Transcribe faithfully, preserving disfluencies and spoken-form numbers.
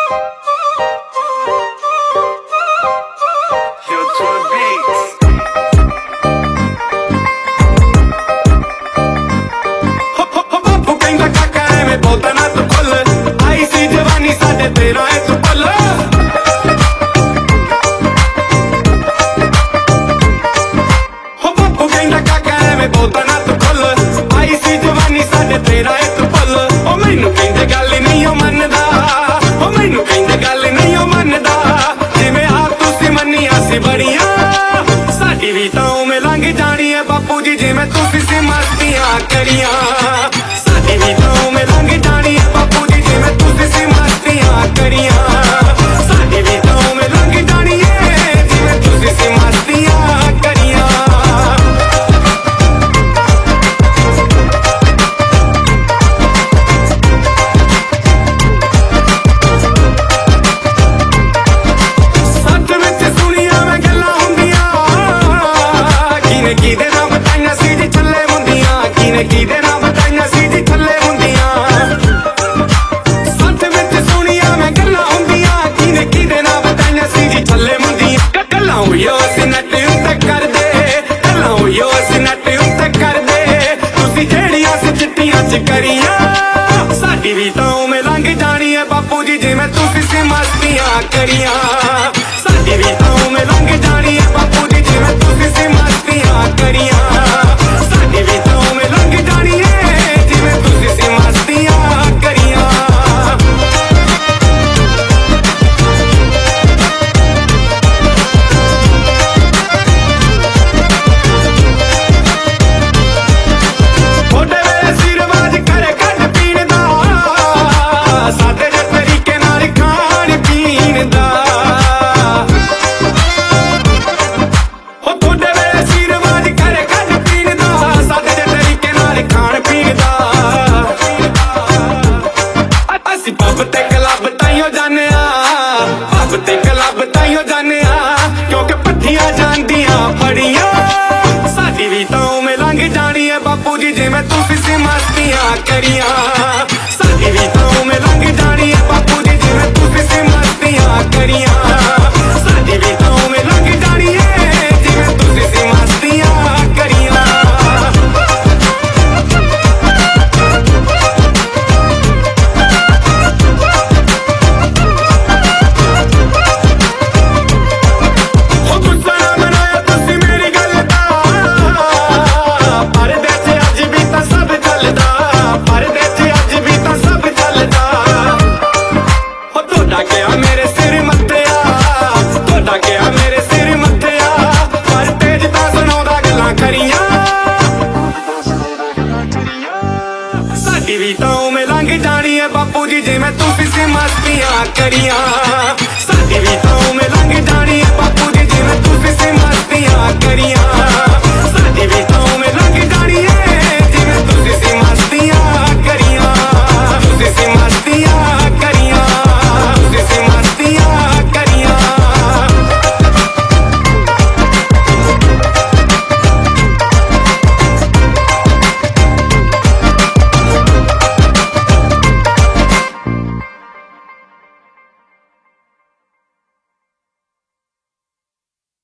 बापू जी जिवें तुसीं सी मस्तियां करियां साडी भी तो में लंघ जानी है। बापू जी जिवें तुसीं सी मस्तियां करियां साडी भी तो में लंघ जानी है। जिवें तुसीं सी मस्तियां करियां सच विच सुनिया मैं गल्लां हुंदियां किने किदे नाम बताइयां सी जी थल्ले मुंदियां किने किदे नाम बताइयां सी जी थल्ले मुंदियां। सच विच सुनिया मैं गल्लां हुंदियां किने किदे नाम बताइयां सी जी थल्ले मुंदियां। गल्लां होइयो असीं नट उत्ते करदे गल्लां होइयो असीं नट उत्ते करदे तुसीं जेहड़ियां सी चिट्टियां च करियां साडी भी तो में लंघ जानी है। बापू जी जिवें तुसीं सी मस्तियां करियां साडी भी तो में लंघ जानी है। बापू जी जिवें तुसीं सी मस्तियां करियां साडी भी तो में लंघ जानी है। जिवें तुसीं सी मस्तियां करियां थोड़े वेले सी रिवाज करे कट पीण दा साडे जे तरीके नाल खाण पीण दा। हो थोड़े वेले सी रिवाज करे कट पीण दा साडे जे तरीके नाल खाण पीण दा। असीं पब ते क्लब ताइयों जाने आ पब ते क्लब ताइयों जाने आ क्योंकि पट्ठियां जांदियां फड़ियां साडी भी तो में लंघ जानी है। बापू जी जिवें तुसीं सी मस्तियां करियां साडी भी तो में लंघ जानी है। बापू जी जिवें तुसीं सी मस्तियां करियां साडी भी तो में लंघ जानी है। जिवें तुसीं सी मस्तियां करियां हो गुस्सा ना मनाया तुसीं मेरी गल दा परदे च अज भी तां सब चलदा परदे च अज भी तां सब चलदा। हो तोड़ा क्या मेरे सिर मत्थेआ तोड़ा क्या मेरे सिर मत्थेआ पर तेज तां सुणाउंदा गल्लां करियां साडी भी तो में लंघ जानी है। बापू जी जिवें तुसीं सी मस्तियां करियां साडी भी तो में लंघ जानी है। बापू जी जिवें तुसीं सी मस्तियां करियां साडी भी तो में